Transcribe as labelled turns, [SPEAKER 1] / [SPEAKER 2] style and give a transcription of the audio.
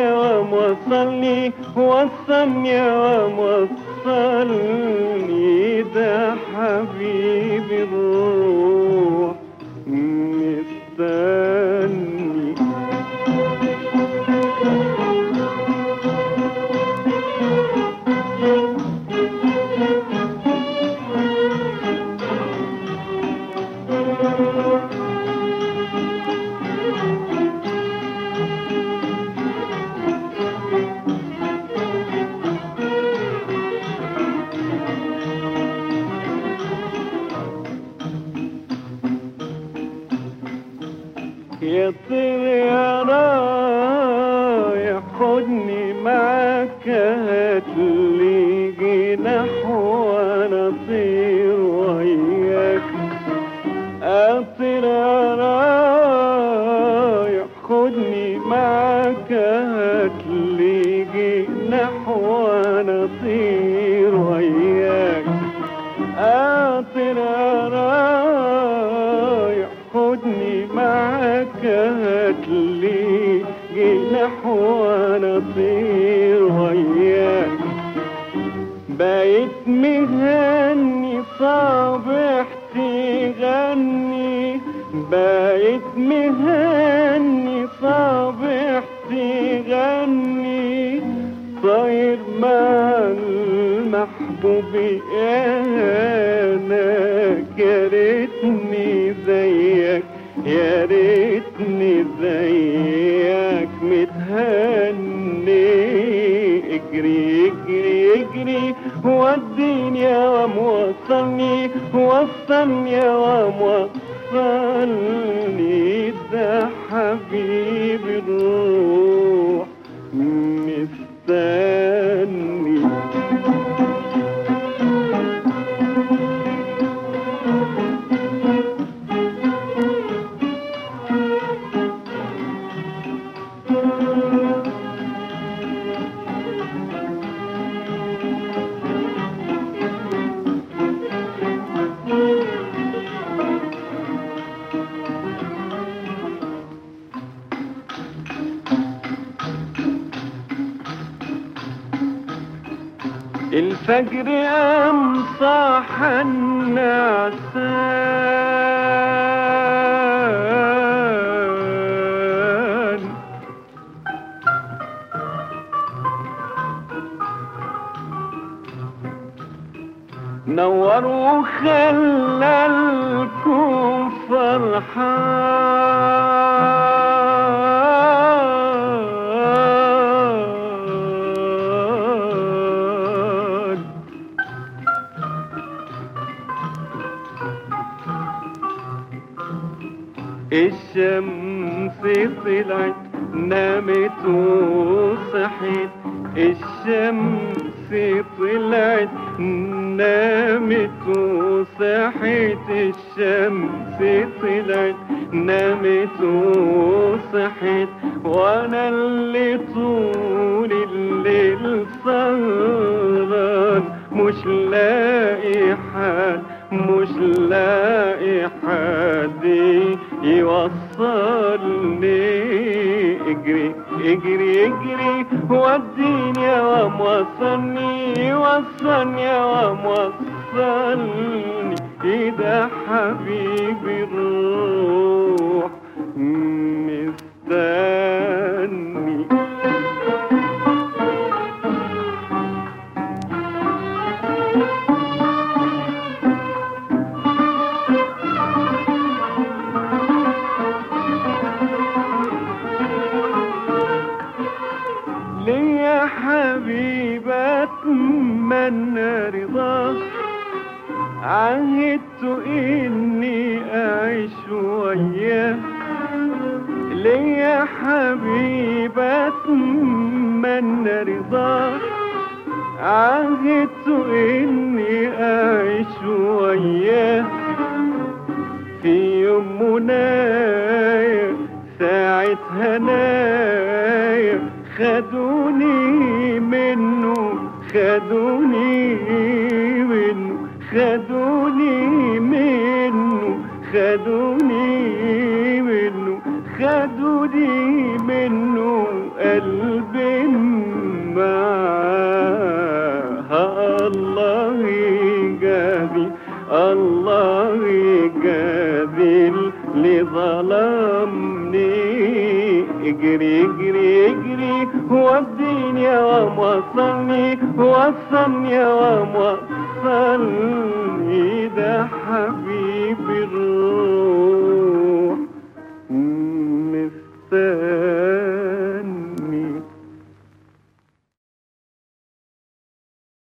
[SPEAKER 1] وموصلني وصلني وموصلني، ده حبيبي الروح مستني. يا طير يا رايح خدني معاك، هاتلي جناح وانا اطير وياك. اطير يا رايح خدني معاك، هاتلي جناح وانا اطير وياك. اطير يا رايح خدني معاك، هاتلي جناح وانا اطير وياك. بقيت مهني صابح تغني، بقيت مهني صابح تغني، طاير مع المحبوب انا. يا ريتني زيك يا ريتني زيك متهني. اجري اجري اجري وديني يا وموصلني، وصلني يا وموصلني، ده حبيبي الروح مستني. الفجر قام صاح النعسان، نور وخلى الكون فرحان. الشمس طلعت نامت وصحيت، الشمس طلعت نامت وصحيت، الشمس طلعت نامت وصحيت، وانا اللي طول الليل سهران مش لاقي حد، مش لاقي حد يوصلني. اجري اجري اجري وديني يا وموصلني، وصلني يا وموصلني، ده حبيبي الروح مستني. ليا حبيب اتمنى رضاه، عهدت اني اعيش وياه. ليا حبيب اتمنى رضاه، عهدت اني اعيش وياه. في يوم منايا ساعة هنايا، خدوني منه خدوني منه خدوني منه خدوني منه خدوني منه قلبي معاها. الله يجازي، الله يجازي اللي ظلمني. اجري اجري اجري وديني ووصلني، وصلني ووصلني، ده حبيبي